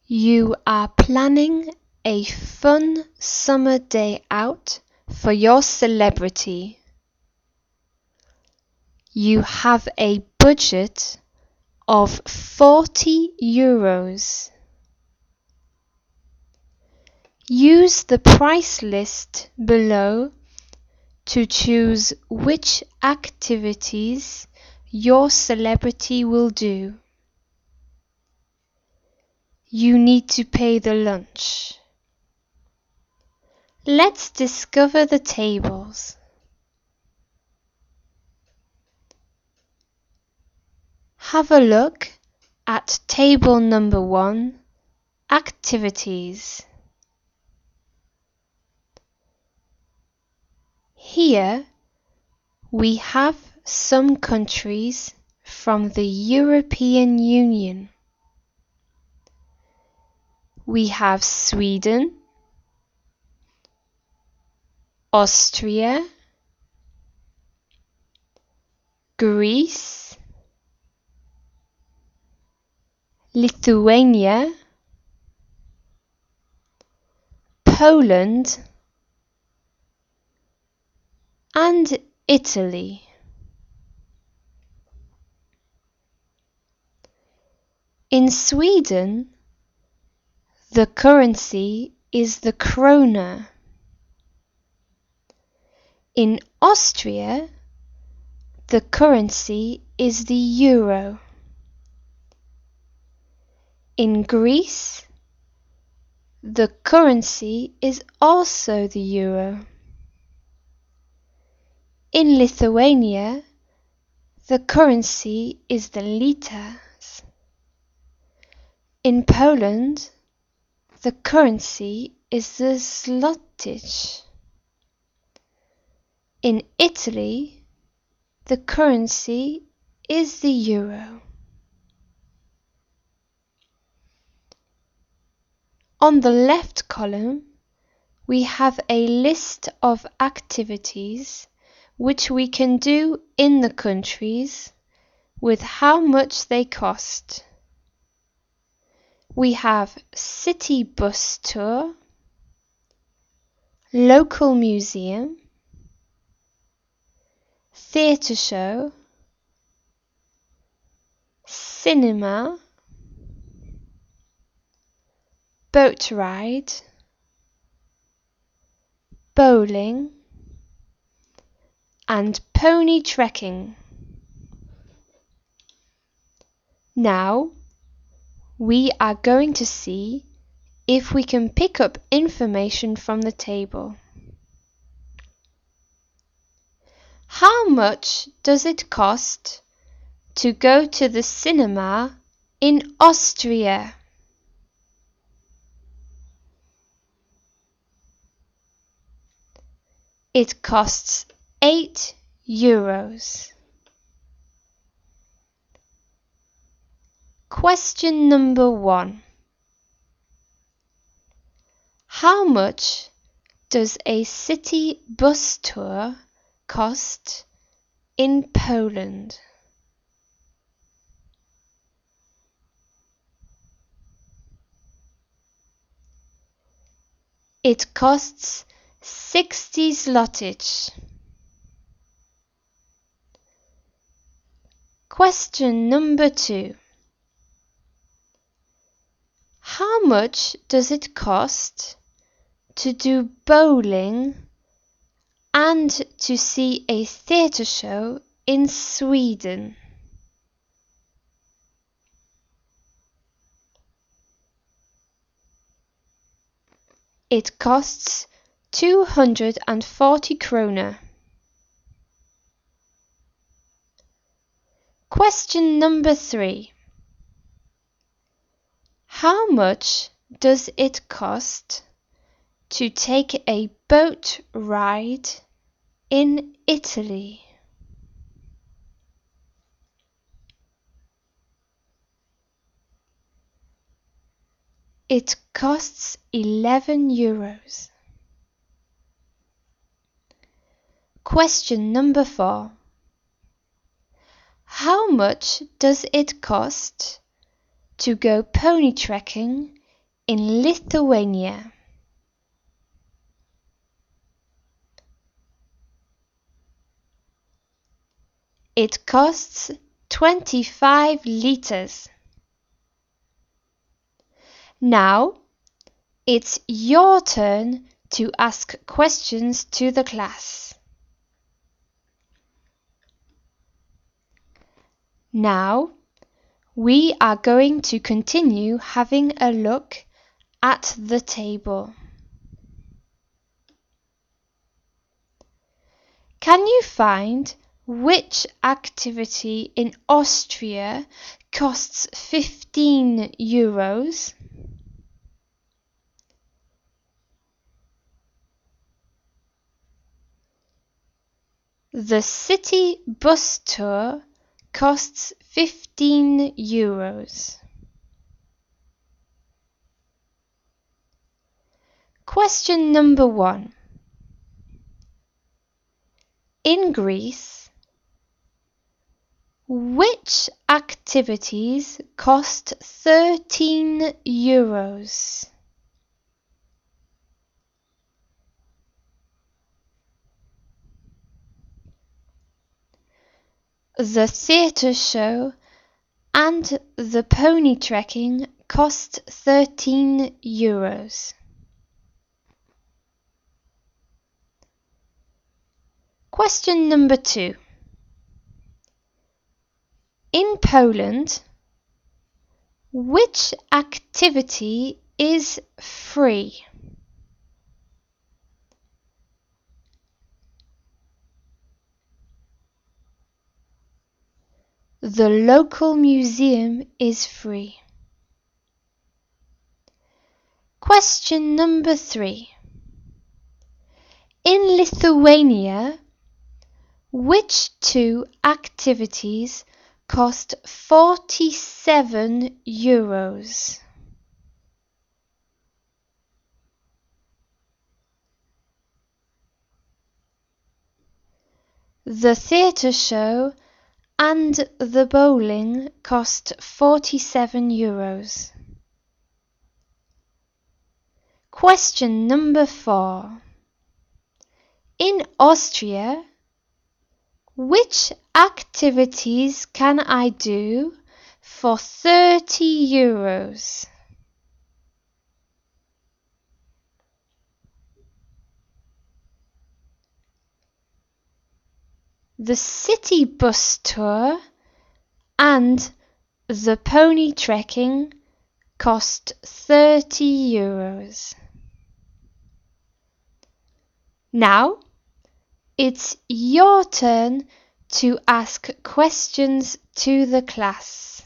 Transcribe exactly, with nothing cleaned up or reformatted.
You are planning a fun summer day out for your celebrity. You have a budget of forty euros. Use the price list below to choose which activities your celebrity will do. You need to pay the lunch. Let's discover the tables. Have a look at table number one, activities. Here we have some countries from the European Union. We have Sweden, Austria, Greece, Lithuania, Poland, and Italy. In Sweden, the currency is the krona. In Austria, the currency is the euro. In Greece, the currency is also the euro. In Lithuania, the currency is the litas. In Poland, the currency is the zloty. In Italy, the currency is the euro. On the left column, we have a list of activities which we can do in the countries with how much they cost. We have city bus tour, local museum, theatre show, cinema, boat ride, bowling, and pony trekking. Now, we are going to see if we can pick up information from the table. How much does it cost to go to the cinema in Austria? It costs eight euros. Question number one. How much does a city bus tour cost in Poland? It costs sixty zlotys. Question number two. How much does it cost to do bowling and to see a theatre show in Sweden? It costs two hundred forty krona. Question number three. How much does it cost to take a boat ride in Italy? It costs eleven euros. Question number four. How much does it cost to go pony trekking in Lithuania? It costs twenty-five liters. Now, it's your turn to ask questions to the class. Now, we are going to continue having a look at the table. Can you find which activity in Austria costs fifteen euros? The city bus tour costs fifteen euros. Question number one. In Greece, which activities cost thirteen euros? The theatre show and the pony trekking cost thirteen euros. Question number two. In Poland, which activity is free? The local museum is free. Question number three. In Lithuania, which two activities cost forty-seven euros? The theatre show and the bowling cost forty-seven euros. Question number four. In Austria, which activities can I do for thirty euros? The city bus tour and the pony trekking cost thirty euros. Now, it's your turn to ask questions to the class.